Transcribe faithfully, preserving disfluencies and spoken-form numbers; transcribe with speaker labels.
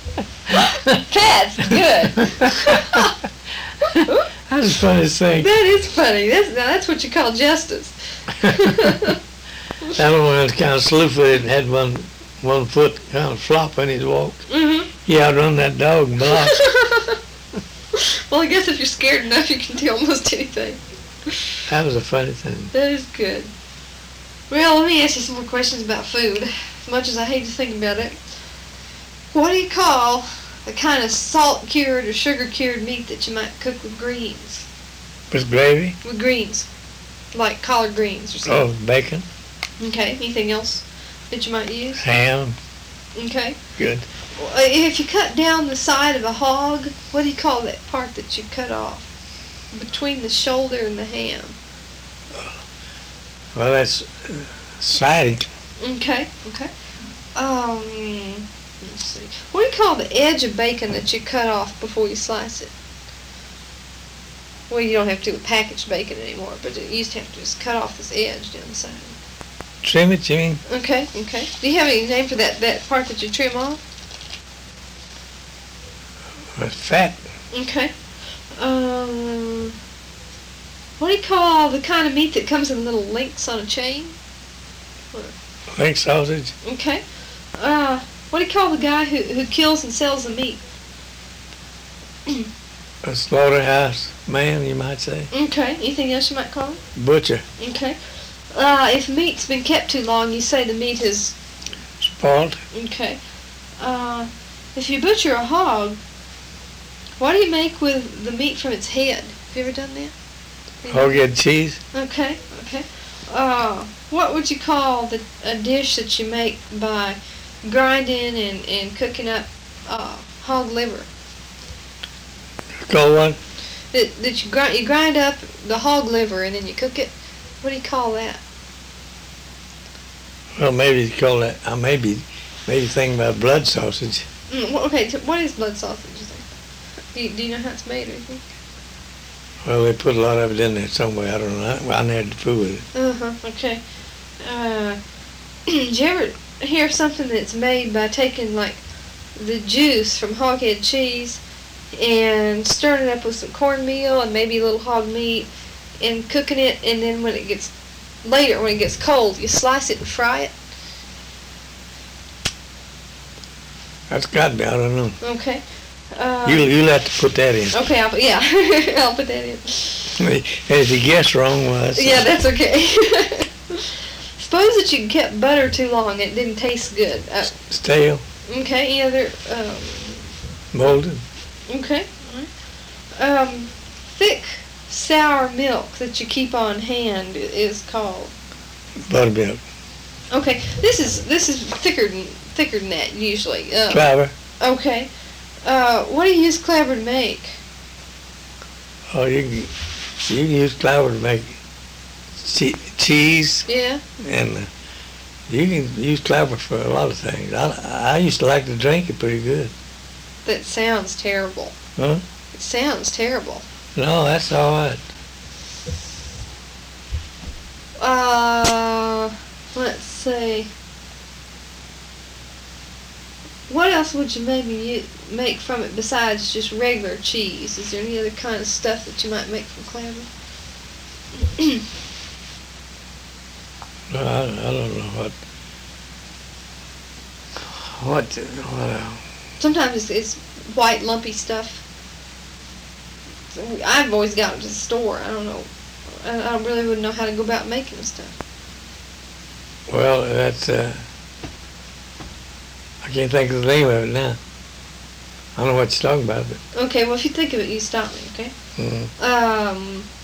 Speaker 1: Cats, good.
Speaker 2: That's the funniest thing.
Speaker 1: That is funny. That's, now that's what you call justice.
Speaker 2: That one was kind of slew-footed and had one one foot kind of flop when he walked.
Speaker 1: Mm-hmm.
Speaker 2: He outrun that dog and blocked.
Speaker 1: Well, I guess if you're scared enough, you can do almost anything.
Speaker 2: That was a funny thing.
Speaker 1: That is good. Well, let me ask you some more questions about food. As much as I hate to think about it. What do you call the kind of salt-cured or sugar-cured meat that you might cook with greens?
Speaker 2: With gravy?
Speaker 1: With greens. Like collard greens or something.
Speaker 2: Oh, bacon.
Speaker 1: Okay. Anything else that you might use?
Speaker 2: Ham.
Speaker 1: Okay.
Speaker 2: Good.
Speaker 1: Well, if you cut down the side of a hog, what do you call that part that you cut off? Between the shoulder and the ham.
Speaker 2: Well, that's uh, siding.
Speaker 1: Okay, okay. Um, let's see. What do you call the edge of bacon that you cut off before you slice it? Well, you don't have to do with packaged bacon anymore, but you used to have to just cut off this edge down the side.
Speaker 2: Trim it, you mean?
Speaker 1: Okay, okay. Do you have any name for that, that part that you trim off?
Speaker 2: With fat.
Speaker 1: Okay. Um, what do you call the kind of meat that comes in little links on a chain?
Speaker 2: Link sausage.
Speaker 1: Okay. Uh, what do you call the guy who, who kills and sells the meat?
Speaker 2: A slaughterhouse man, you might say.
Speaker 1: Okay. Anything else you might call it?
Speaker 2: Butcher.
Speaker 1: Okay. Uh, if meat's been kept too long, you say the meat is...
Speaker 2: Spoiled.
Speaker 1: Okay. Uh, if you butcher a hog, what do you make with the meat from its head? Have you ever done that?
Speaker 2: Hog head cheese.
Speaker 1: Okay, okay. Uh, what would you call the a dish that you make by grinding and, and cooking up uh, hog liver?
Speaker 2: Call one?
Speaker 1: That, that you, grind, you grind up the hog liver and then you cook it? What do you call that?
Speaker 2: Well, maybe you call that, uh, maybe, maybe thinking about blood sausage.
Speaker 1: Mm, wh- okay, so what is blood sausage, you think? Do you, do you know how it's made or anything?
Speaker 2: Well, they put a lot of it in there somewhere. I don't know. I, I never had to fool with it.
Speaker 1: Uh-huh, okay. Uh, did you ever hear something that's made by taking, like, the juice from hog head cheese and stirring it up with some cornmeal and maybe a little hog meat and cooking it, and then when it gets, later, when it gets cold, you slice it and fry it?
Speaker 2: That's got to be. I don't know.
Speaker 1: Okay. Uh,
Speaker 2: You, you'll have to put that in.
Speaker 1: okay, I'll put, yeah, I'll put that in.
Speaker 2: And if you guess wrong, well, that's...
Speaker 1: Yeah, that's okay. Suppose that you kept butter too long and it didn't taste good. Uh,
Speaker 2: Stale,
Speaker 1: okay, any other, um,
Speaker 2: molded.
Speaker 1: okay. All right. Um, thick, sour milk that you keep on hand is called.
Speaker 2: Buttermilk.
Speaker 1: Okay, this is this is thicker than thicker than that usually. Uh,
Speaker 2: Clabber.
Speaker 1: okay. Uh, what do you use clabber to make?
Speaker 2: Oh, you can, you can use clabber to make che- cheese,
Speaker 1: Yeah.
Speaker 2: and uh, you can use clabber for a lot of things. I, I used to like to drink it pretty good.
Speaker 1: That sounds terrible.
Speaker 2: Huh?
Speaker 1: It sounds terrible.
Speaker 2: No, that's all right.
Speaker 1: Uh, let's see. What else would you maybe u- make from it besides just regular cheese? Is there any other kind of stuff that you might make from clabber?
Speaker 2: No, I, I don't know what. What? What? Uh,
Speaker 1: Sometimes it's, it's white lumpy stuff. So I've always got it at the store. I don't know. I, I really wouldn't know how to go about making the stuff.
Speaker 2: well, that's. Uh, I can't think of the name of it now. I don't know what you're talking about, but.
Speaker 1: Okay, well if you think of it, you stop me, okay?
Speaker 2: Mm,
Speaker 1: Um.